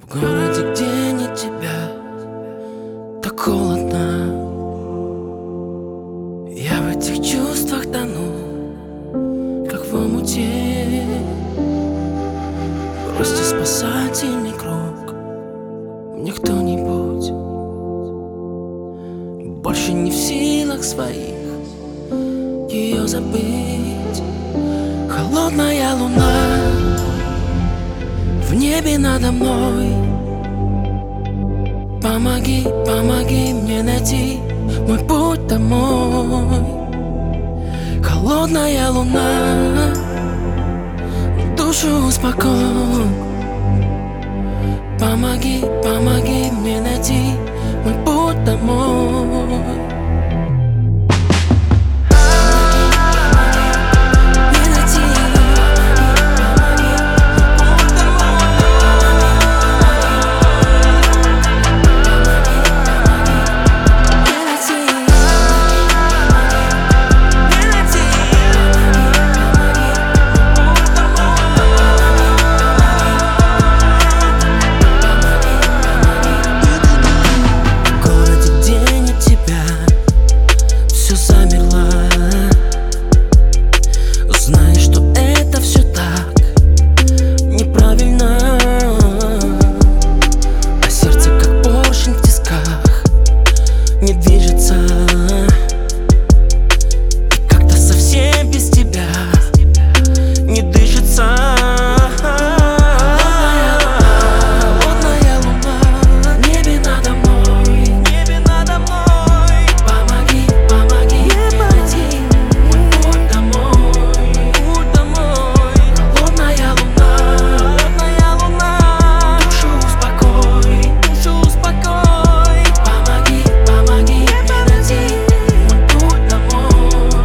городе, где нет тебя, так холодно. Я в этих чувствах тону, как в омуте. Бросьте спасательный круг мне кто-нибудь. Больше не в силах своих ее забыть. Холодная луна в небе надо мной. Помоги, помоги мне найти мой путь домой. Холодная луна, душу успокой. Помоги, помоги мне найти мой путь домой. Не движется, и как-то совсем без тебя не дышится. Холодная луна в небе надо мной. Помоги, помоги мне найти мой путь домой. Холодная луна, душу успокой. Помоги, помоги мне найти мой путь домой.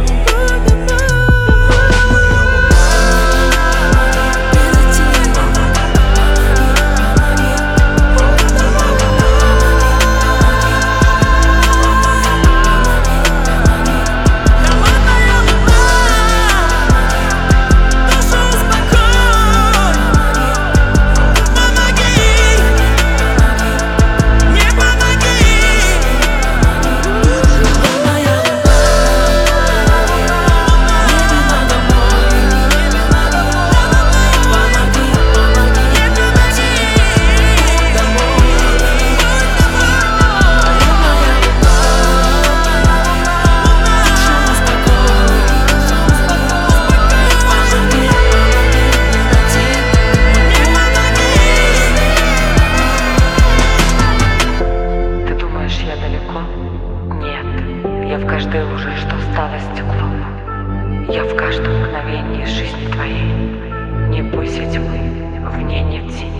Я в каждой луже, что стало стеклом. Я в каждом мгновении жизни твоей. Не бойся тьмы, в ней нет тени.